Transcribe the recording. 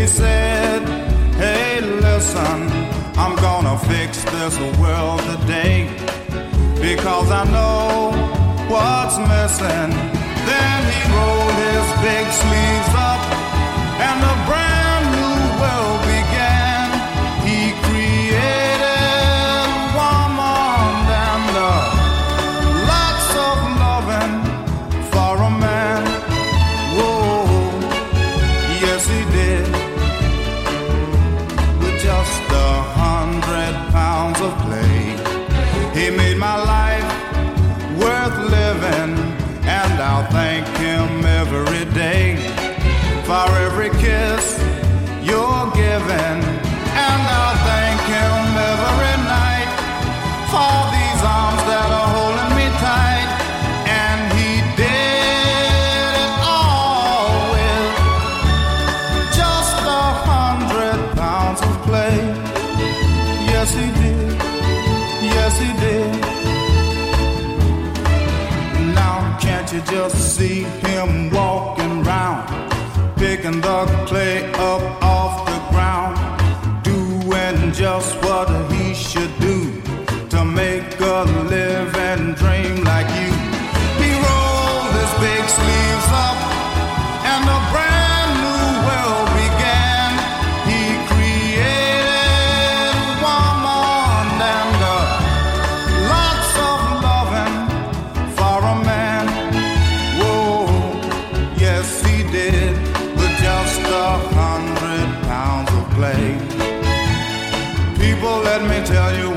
he said, hey, listen, I'm gonna fix this world today, because I know what's missing. Then he rolled his big sleeves up, and a brand new world began. He created woman and lots of loving for a man. Whoa, yes he did. With just 100 pounds of clay, he made my life worth living, and I'll thank him every day for every kiss you're giving, and I'll thank him every night for these arms that are holding me tight. And he did it all with just 100 pounds of clay. Yes he did, yes he did. Now can't you just see him walking round, picking the clay up off the ground, doing just what he should do to make a living dream like you. He rolled his big sleeves up, and a brand new world began. He created woman and lots of loving for a man. Whoa, yes he did. Just 100 pounds of clay. People, let me tell you